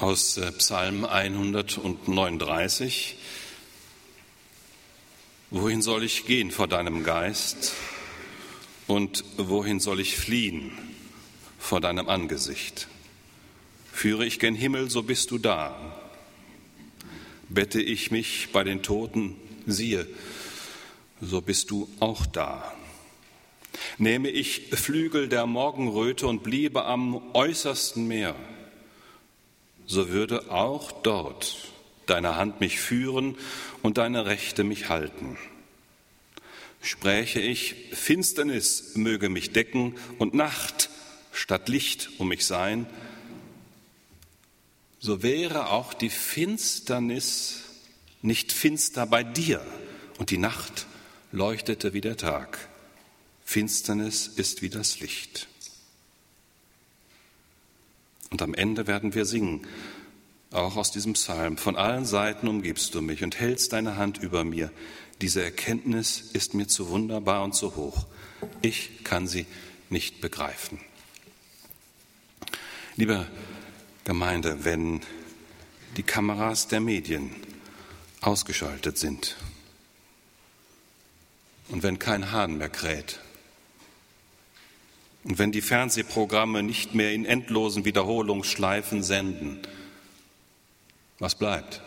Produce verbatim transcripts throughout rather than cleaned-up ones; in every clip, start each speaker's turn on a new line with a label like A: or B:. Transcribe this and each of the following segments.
A: Aus Psalm hundertneununddreißig. Wohin soll ich gehen vor deinem Geist und wohin soll ich fliehen vor deinem Angesicht? Führe ich gen Himmel, so bist du da. Bette ich mich bei den Toten, siehe, so bist du auch da. Nähme ich Flügel der Morgenröte und bliebe am äußersten Meer, so würde auch dort deine Hand mich führen und deine Rechte mich halten. Spräche ich, Finsternis möge mich decken und Nacht statt Licht um mich sein, so wäre auch die Finsternis nicht finster bei dir und die Nacht leuchtete wie der Tag. Finsternis ist wie das Licht. Und am Ende werden wir singen, auch aus diesem Psalm, von allen Seiten umgibst du mich und hältst deine Hand über mir. Diese Erkenntnis ist mir zu wunderbar und zu hoch. Ich kann sie nicht begreifen. Liebe Gemeinde, wenn die Kameras der Medien ausgeschaltet sind und wenn kein Hahn mehr kräht und wenn die Fernsehprogramme nicht mehr in endlosen Wiederholungsschleifen senden, was bleibt?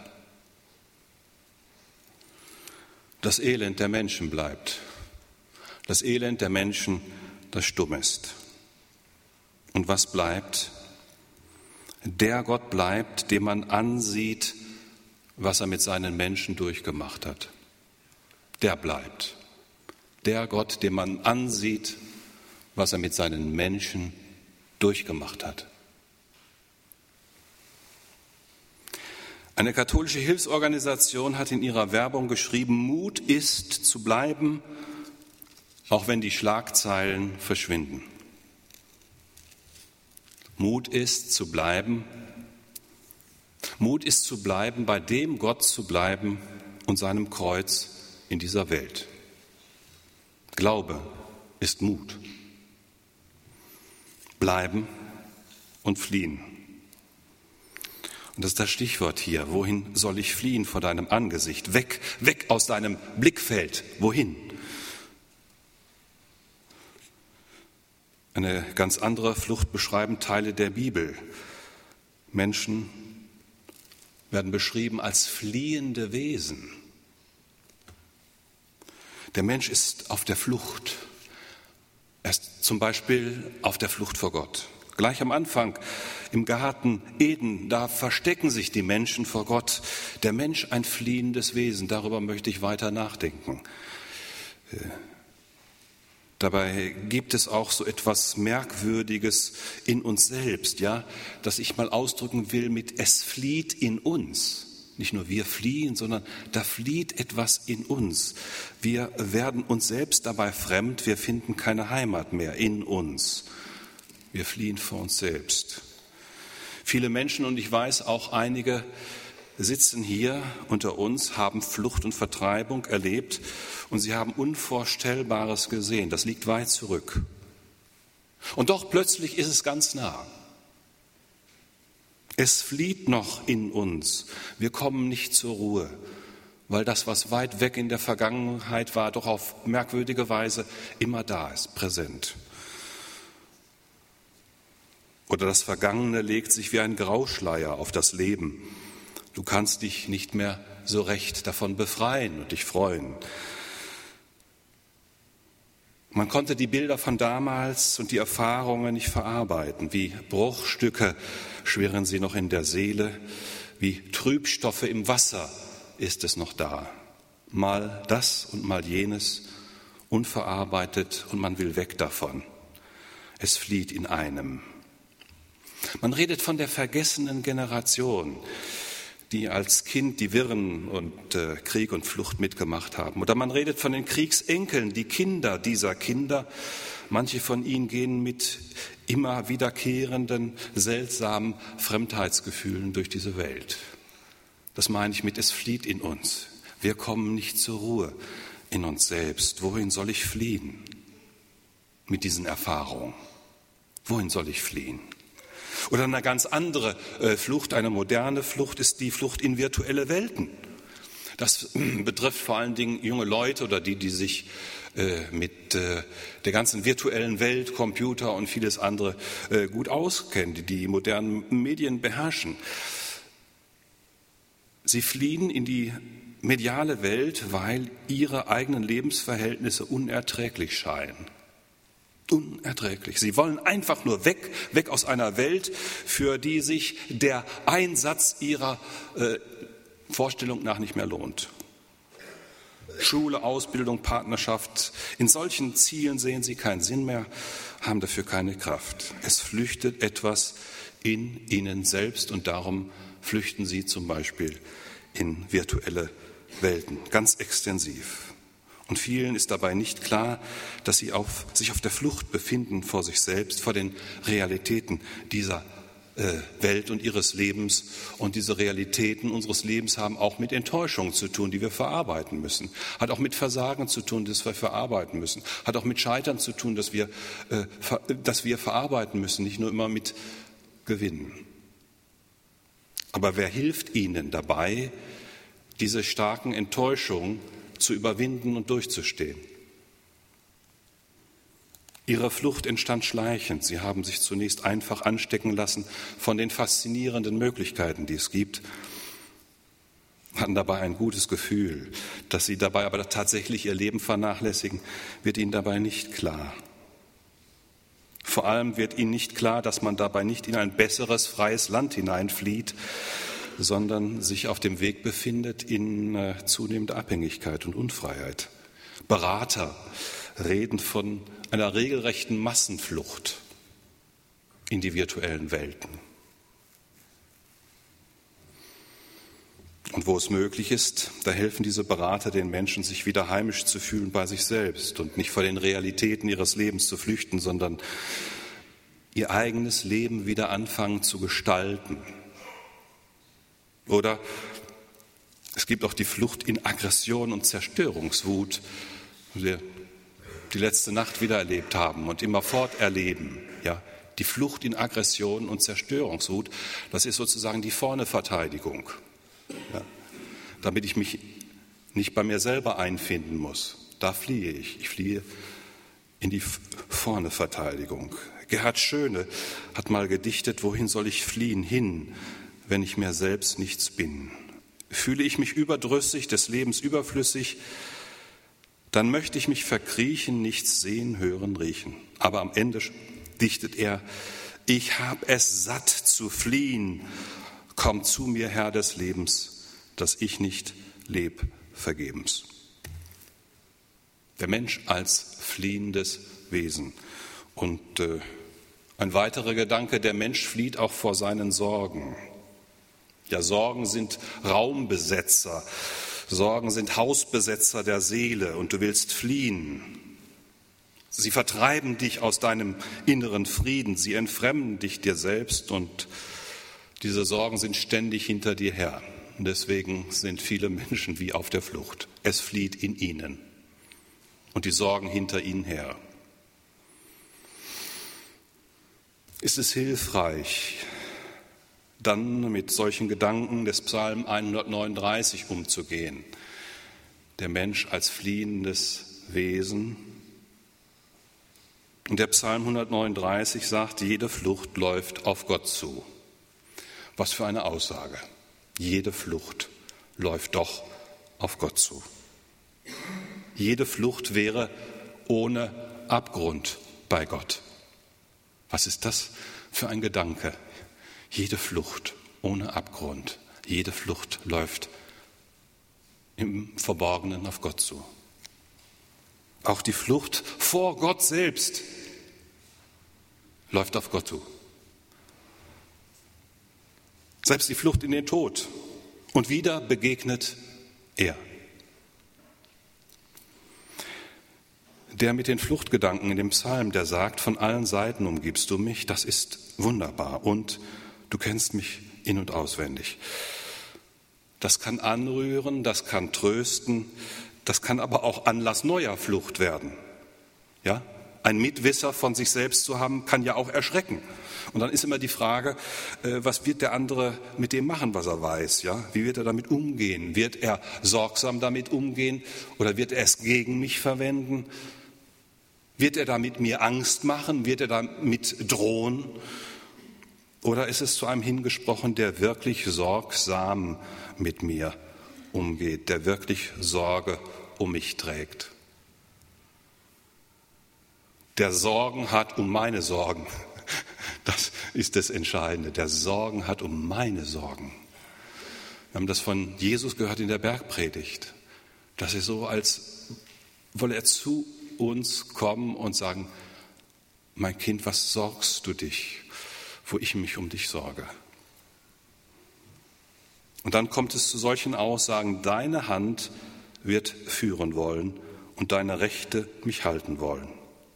A: Das Elend der Menschen bleibt. Das Elend der Menschen, das stumm ist. Und was bleibt? Der Gott bleibt, dem man ansieht, was er mit seinen Menschen durchgemacht hat. Der bleibt. Der Gott, dem man ansieht, was er mit seinen Menschen durchgemacht hat. Eine katholische Hilfsorganisation hat in ihrer Werbung geschrieben, Mut ist zu bleiben, auch wenn die Schlagzeilen verschwinden. Mut ist zu bleiben. Mut ist zu bleiben, bei dem Gott zu bleiben und seinem Kreuz in dieser Welt. Glaube ist Mut. Bleiben und fliehen. Und das ist das Stichwort hier. Wohin soll ich fliehen vor deinem Angesicht? Weg, weg aus deinem Blickfeld. Wohin? Eine ganz andere Flucht beschreiben Teile der Bibel. Menschen werden beschrieben als fliehende Wesen. Der Mensch ist auf der Flucht. Er ist zum Beispiel auf der Flucht vor Gott. Gleich am Anfang im Garten Eden, da verstecken sich die Menschen vor Gott. Der Mensch ein fliehendes Wesen, darüber möchte ich weiter nachdenken. Dabei gibt es auch so etwas Merkwürdiges in uns selbst, ja, dass ich mal ausdrücken will mit es flieht in uns. Nicht nur wir fliehen, sondern da flieht etwas in uns. Wir werden uns selbst dabei fremd, wir finden keine Heimat mehr in uns. Wir fliehen vor uns selbst. Viele Menschen, und ich weiß auch einige, sitzen hier unter uns, haben Flucht und Vertreibung erlebt und sie haben Unvorstellbares gesehen. Das liegt weit zurück. Und doch plötzlich ist es ganz nah. Es flieht noch in uns. Wir kommen nicht zur Ruhe, weil das, was weit weg in der Vergangenheit war, doch auf merkwürdige Weise immer da ist, präsent. Oder das Vergangene legt sich wie ein Grauschleier auf das Leben. Du kannst dich nicht mehr so recht davon befreien und dich freuen. Man konnte die Bilder von damals und die Erfahrungen nicht verarbeiten. Wie Bruchstücke schwirren sie noch in der Seele. Wie Trübstoffe im Wasser ist es noch da. Mal das und mal jenes, unverarbeitet und man will weg davon. Es flieht in einem. Man redet von der vergessenen Generation, die als Kind die Wirren und äh, Krieg und Flucht mitgemacht haben. Oder man redet von den Kriegsenkeln, die Kinder dieser Kinder. Manche von ihnen gehen mit immer wiederkehrenden, seltsamen Fremdheitsgefühlen durch diese Welt. Das meine ich mit, es flieht in uns. Wir kommen nicht zur Ruhe in uns selbst. Wohin soll ich fliehen mit diesen Erfahrungen? Wohin soll ich fliehen? Oder eine ganz andere Flucht, eine moderne Flucht ist die Flucht in virtuelle Welten. Das betrifft vor allen Dingen junge Leute oder die, die sich mit der ganzen virtuellen Welt, Computer und vieles andere gut auskennen, die die modernen Medien beherrschen. Sie fliehen in die mediale Welt, weil ihre eigenen Lebensverhältnisse unerträglich scheinen. Unerträglich. Sie wollen einfach nur weg, weg aus einer Welt, für die sich der Einsatz ihrer äh, Vorstellung nach nicht mehr lohnt. Schule, Ausbildung, Partnerschaft, in solchen Zielen sehen sie keinen Sinn mehr, haben dafür keine Kraft. Es flüchtet etwas in ihnen selbst und darum flüchten sie zum Beispiel in virtuelle Welten, ganz extensiv. Und vielen ist dabei nicht klar, dass sie auf, sich auf der Flucht befinden vor sich selbst, vor den Realitäten dieser äh, Welt und ihres Lebens. Und diese Realitäten unseres Lebens haben auch mit Enttäuschungen zu tun, die wir verarbeiten müssen. Hat auch mit Versagen zu tun, das wir verarbeiten müssen. Hat auch mit Scheitern zu tun, das wir, äh, ver, das wir verarbeiten müssen, nicht nur immer mit Gewinnen. Aber wer hilft ihnen dabei, diese starken Enttäuschungen zu überwinden und durchzustehen? Ihre Flucht entstand schleichend. Sie haben sich zunächst einfach anstecken lassen von den faszinierenden Möglichkeiten, die es gibt, hatten dabei ein gutes Gefühl. Dass sie dabei aber tatsächlich ihr Leben vernachlässigen, wird ihnen dabei nicht klar. Vor allem wird ihnen nicht klar, dass man dabei nicht in ein besseres, freies Land hineinflieht, sondern sich auf dem Weg befindet in äh, zunehmender Abhängigkeit und Unfreiheit. Berater reden von einer regelrechten Massenflucht in die virtuellen Welten. Und wo es möglich ist, da helfen diese Berater den Menschen, sich wieder heimisch zu fühlen bei sich selbst und nicht vor den Realitäten ihres Lebens zu flüchten, sondern ihr eigenes Leben wieder anfangen zu gestalten. Oder es gibt auch die Flucht in Aggression und Zerstörungswut, die wir die letzte Nacht wieder erlebt haben und immerfort erleben. Ja, die Flucht in Aggression und Zerstörungswut, das ist sozusagen die vorne Verteidigung. Ja, damit ich mich nicht bei mir selber einfinden muss. Da fliehe ich. Ich fliehe in die vorne Verteidigung. Gerhard Schöne hat mal gedichtet, wohin soll ich fliehen? Hin, wenn ich mir selbst nichts bin. Fühle ich mich überdrüssig, des Lebens überflüssig, dann möchte ich mich verkriechen, nichts sehen, hören, riechen. Aber am Ende dichtet er, ich hab es satt zu fliehen, komm zu mir, Herr des Lebens, dass ich nicht leb vergebens. Der Mensch als fliehendes Wesen. Und äh, ein weiterer Gedanke, der Mensch flieht auch vor seinen Sorgen. Ja, Sorgen sind Raumbesetzer, Sorgen sind Hausbesetzer der Seele und du willst fliehen. Sie vertreiben dich aus deinem inneren Frieden, sie entfremden dich dir selbst und diese Sorgen sind ständig hinter dir her. Und deswegen sind viele Menschen wie auf der Flucht. Es flieht in ihnen und die Sorgen hinter ihnen her. Ist es hilfreich, dann mit solchen Gedanken des Psalm hundertneununddreißig umzugehen? Der Mensch als fliehendes Wesen. Und der Psalm hundertneununddreißig sagt, jede Flucht läuft auf Gott zu. Was für eine Aussage. Jede Flucht läuft doch auf Gott zu. Jede Flucht wäre ohne Abgrund bei Gott. Was ist das für ein Gedanke? Jede Flucht ohne Abgrund, jede Flucht läuft im Verborgenen auf Gott zu. Auch die Flucht vor Gott selbst läuft auf Gott zu. Selbst die Flucht in den Tod. Und wieder begegnet er. Der mit den Fluchtgedanken in dem Psalm, der sagt, von allen Seiten umgibst du mich, das ist wunderbar und du kennst mich in- und auswendig. Das kann anrühren, das kann trösten, das kann aber auch Anlass neuer Flucht werden. Ja? Ein Mitwisser von sich selbst zu haben, kann ja auch erschrecken. Und dann ist immer die Frage, was wird der andere mit dem machen, was er weiß? Ja? Wie wird er damit umgehen? Wird er sorgsam damit umgehen oder wird er es gegen mich verwenden? Wird er damit mir Angst machen? Wird er damit drohen? Oder ist es zu einem hingesprochen, der wirklich sorgsam mit mir umgeht, der wirklich Sorge um mich trägt? Der Sorgen hat um meine Sorgen. Das ist das Entscheidende. Der Sorgen hat um meine Sorgen. Wir haben das von Jesus gehört in der Bergpredigt. Das ist so, als wolle er zu uns kommen und sagen, mein Kind, was sorgst du dich, wo ich mich um dich sorge? Und dann kommt es zu solchen Aussagen, deine Hand wird führen wollen und deine Rechte mich halten wollen.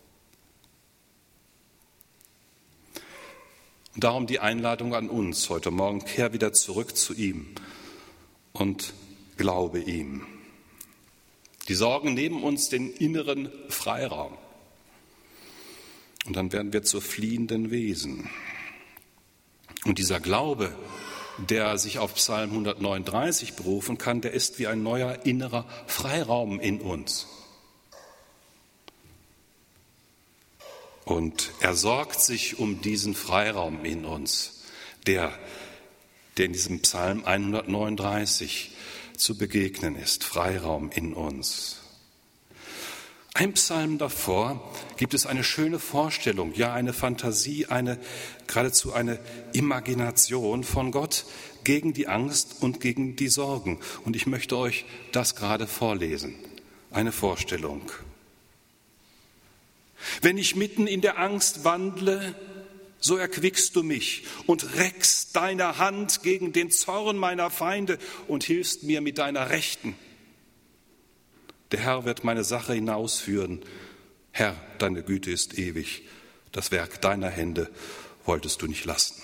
A: Und darum die Einladung an uns heute Morgen, kehr wieder zurück zu ihm und glaube ihm. Die Sorgen nehmen uns den inneren Freiraum. Und dann werden wir zu fliehenden Wesen. Und dieser Glaube, der sich auf Psalm hundertneununddreißig berufen kann, der ist wie ein neuer innerer Freiraum in uns. Und er sorgt sich um diesen Freiraum in uns, der, der in diesem Psalm hundertneununddreißig zu begegnen ist, Freiraum in uns. Ein Psalm davor gibt es eine schöne Vorstellung, ja eine Fantasie, eine geradezu eine Imagination von Gott gegen die Angst und gegen die Sorgen. Und ich möchte euch das gerade vorlesen, eine Vorstellung. Wenn ich mitten in der Angst wandle, so erquickst du mich und reckst deine Hand gegen den Zorn meiner Feinde und hilfst mir mit deiner Rechten. Der Herr wird meine Sache hinausführen. Herr, deine Güte ist ewig. Das Werk deiner Hände wolltest du nicht lassen.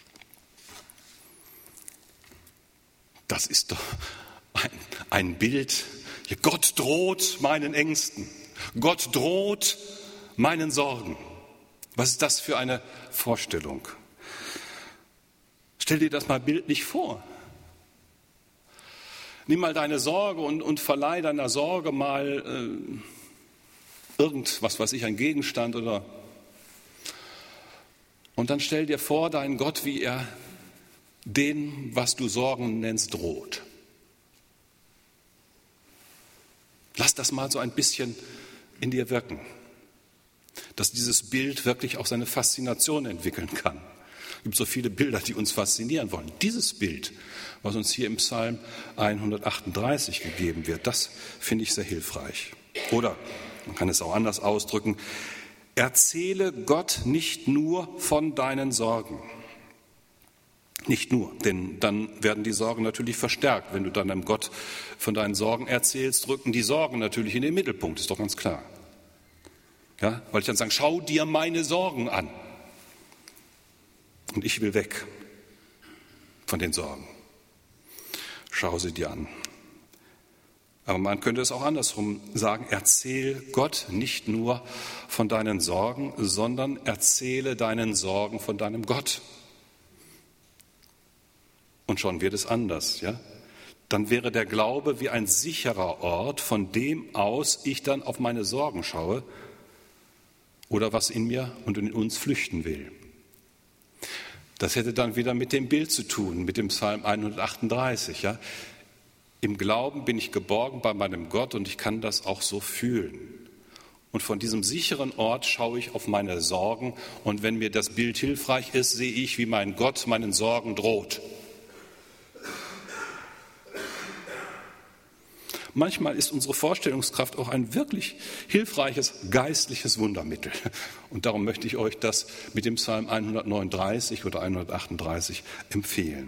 A: Das ist doch ein, ein Bild. Gott droht meinen Ängsten. Gott droht meinen Sorgen. Was ist das für eine Vorstellung? Stell dir das mal bildlich vor. Nimm mal deine Sorge und, und verleih deiner Sorge mal äh, irgendwas, was ich, ein Gegenstand oder. Und dann stell dir vor, dein Gott, wie er den, was du Sorgen nennst, droht. Lass das mal so ein bisschen in dir wirken, dass dieses Bild wirklich auch seine Faszination entwickeln kann. Es gibt so viele Bilder, die uns faszinieren wollen. Dieses Bild, was uns hier im Psalm hundertachtunddreißig gegeben wird, das finde ich sehr hilfreich. Oder, man kann es auch anders ausdrücken, erzähle Gott nicht nur von deinen Sorgen. Nicht nur, denn dann werden die Sorgen natürlich verstärkt. Wenn du dann einem Gott von deinen Sorgen erzählst, rücken die Sorgen natürlich in den Mittelpunkt, ist doch ganz klar. Ja, weil ich dann sage, schau dir meine Sorgen an. Und ich will weg von den Sorgen. Schau sie dir an. Aber man könnte es auch andersrum sagen, erzähl Gott nicht nur von deinen Sorgen, sondern erzähle deinen Sorgen von deinem Gott. Und schon wird es anders, ja? Dann wäre der Glaube wie ein sicherer Ort, von dem aus ich dann auf meine Sorgen schaue oder was in mir und in uns flüchten will. Das hätte dann wieder mit dem Bild zu tun, mit dem Psalm hundertachtunddreißig. Ja? Im Glauben bin ich geborgen bei meinem Gott und ich kann das auch so fühlen. Und von diesem sicheren Ort schaue ich auf meine Sorgen und wenn mir das Bild hilfreich ist, sehe ich, wie mein Gott meinen Sorgen droht. Manchmal ist unsere Vorstellungskraft auch ein wirklich hilfreiches geistliches Wundermittel. Und darum möchte ich euch das mit dem Psalm hundertneununddreißig oder hundertachtunddreißig empfehlen.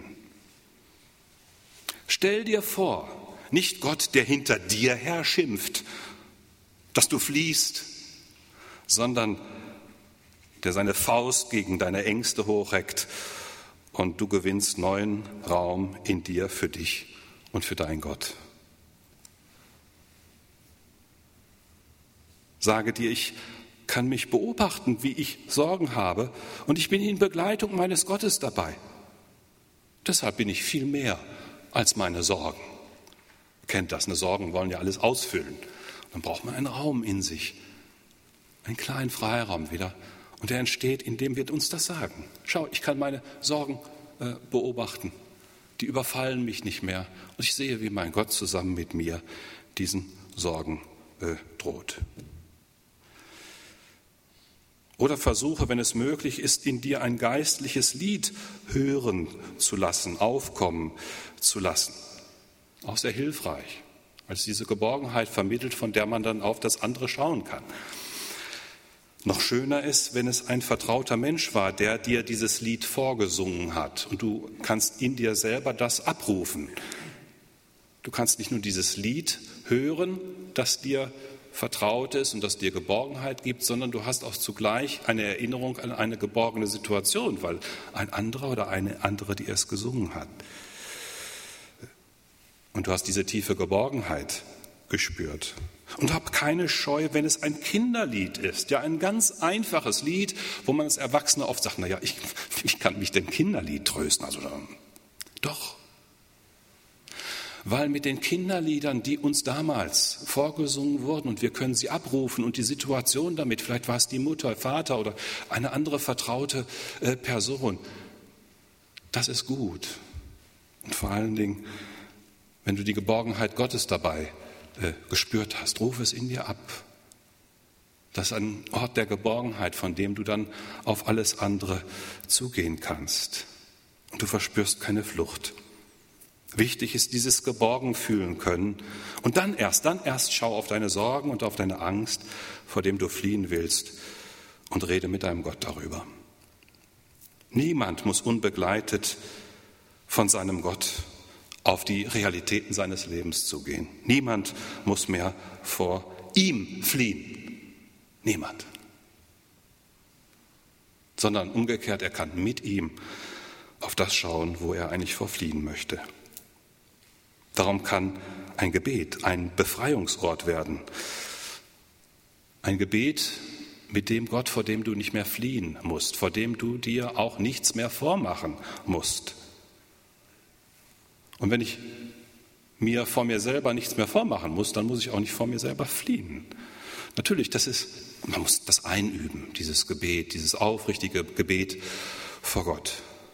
A: Stell dir vor, nicht Gott, der hinter dir her schimpft, dass du fliehst, sondern der seine Faust gegen deine Ängste hochreckt und du gewinnst neuen Raum in dir für dich und für deinen Gott. Sage dir, ich kann mich beobachten, wie ich Sorgen habe, und ich bin in Begleitung meines Gottes dabei. Deshalb bin ich viel mehr als meine Sorgen. Ihr kennt das, ne? Sorgen wollen ja alles ausfüllen. Dann braucht man einen Raum in sich, einen kleinen Freiraum wieder. Und der entsteht, indem wir uns das sagen. Schau, ich kann meine Sorgen äh, beobachten. Die überfallen mich nicht mehr. Und ich sehe, wie mein Gott zusammen mit mir diesen Sorgen äh, droht. Oder versuche, wenn es möglich ist, in dir ein geistliches Lied hören zu lassen, aufkommen zu lassen. Auch sehr hilfreich, weil es diese Geborgenheit vermittelt, von der man dann auf das andere schauen kann. Noch schöner ist, wenn es ein vertrauter Mensch war, der dir dieses Lied vorgesungen hat und du kannst in dir selber das abrufen. Du kannst nicht nur dieses Lied hören, das dir vertraut ist und das dir Geborgenheit gibt, sondern du hast auch zugleich eine Erinnerung an eine geborgene Situation, weil ein anderer oder eine andere dir es gesungen hat. Und du hast diese tiefe Geborgenheit gespürt. Und hab keine Scheu, wenn es ein Kinderlied ist, ja ein ganz einfaches Lied, wo man als Erwachsener oft sagt, naja, ich, ich kann mich denn Kinderlied trösten, also doch. Weil mit den Kinderliedern, die uns damals vorgesungen wurden und wir können sie abrufen und die Situation damit, vielleicht war es die Mutter, Vater oder eine andere vertraute äh, Person, das ist gut. Und vor allen Dingen, wenn du die Geborgenheit Gottes dabei äh, gespürt hast, ruf es in dir ab. Das ist ein Ort der Geborgenheit, von dem du dann auf alles andere zugehen kannst. Und du verspürst keine Flucht. Wichtig ist dieses geborgen fühlen können. Und dann erst, dann erst schau auf deine Sorgen und auf deine Angst, vor dem du fliehen willst, und rede mit deinem Gott darüber. Niemand muss unbegleitet von seinem Gott auf die Realitäten seines Lebens zugehen. Niemand muss mehr vor ihm fliehen. Niemand. Sondern umgekehrt, er kann mit ihm auf das schauen, wo er eigentlich vorfliehen möchte. Darum kann ein Gebet ein Befreiungsort werden. Ein Gebet, mit dem Gott, vor dem du nicht mehr fliehen musst, vor dem du dir auch nichts mehr vormachen musst. Und wenn ich mir vor mir selber nichts mehr vormachen muss, dann muss ich auch nicht vor mir selber fliehen. Natürlich, das ist, man muss das einüben, dieses Gebet, dieses aufrichtige Gebet vor Gott.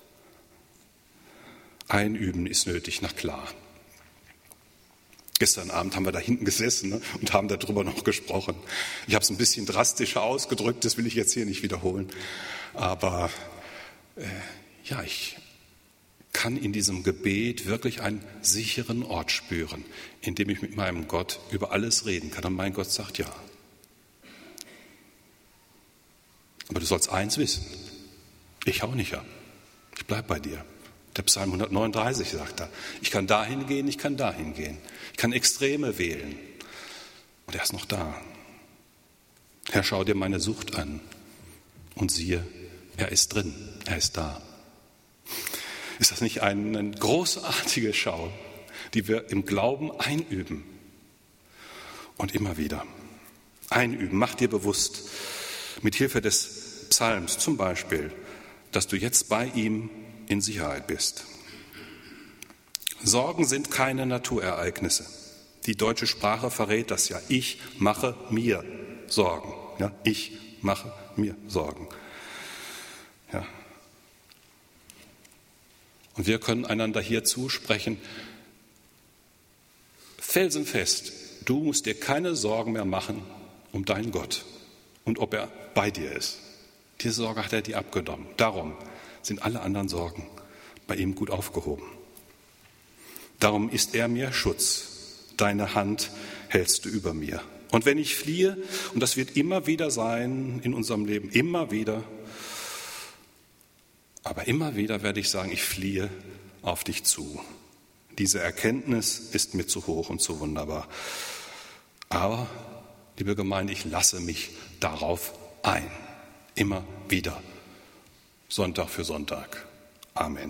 A: Einüben ist nötig, na klar. Gestern Abend haben wir da hinten gesessen, ne, und haben darüber noch gesprochen. Ich habe es ein bisschen drastischer ausgedrückt, das will ich jetzt hier nicht wiederholen. Aber äh, ja, ich kann in diesem Gebet wirklich einen sicheren Ort spüren, in dem ich mit meinem Gott über alles reden kann. Und mein Gott sagt ja. Aber du sollst eins wissen, ich hau nicht ab, ich bleib bei dir. Der Psalm hundertneununddreißig sagt da, ich kann dahin gehen, ich kann dahin gehen. Ich kann Extreme wählen. Und er ist noch da. Herr, schau dir meine Sucht an und siehe, er ist drin, er ist da. Ist das nicht eine großartige Schau, die wir im Glauben einüben? Und immer wieder einüben. Mach dir bewusst, mit Hilfe des Psalms zum Beispiel, dass du jetzt bei ihm in Sicherheit bist. Sorgen sind keine Naturereignisse. Die deutsche Sprache verrät das ja. Ich mache mir Sorgen. Ja, ich mache mir Sorgen. Ja. Und wir können einander hier zusprechen, felsenfest, du musst dir keine Sorgen mehr machen um deinen Gott und ob er bei dir ist. Diese Sorge hat er dir abgenommen. Darum sind alle anderen Sorgen bei ihm gut aufgehoben. Darum ist er mir Schutz. Deine Hand hältst du über mir. Und wenn ich fliehe, und das wird immer wieder sein in unserem Leben, immer wieder, aber immer wieder werde ich sagen, ich fliehe auf dich zu. Diese Erkenntnis ist mir zu hoch und zu wunderbar. Aber, liebe Gemeinde, ich lasse mich darauf ein. Immer wieder. Sonntag für Sonntag. Amen.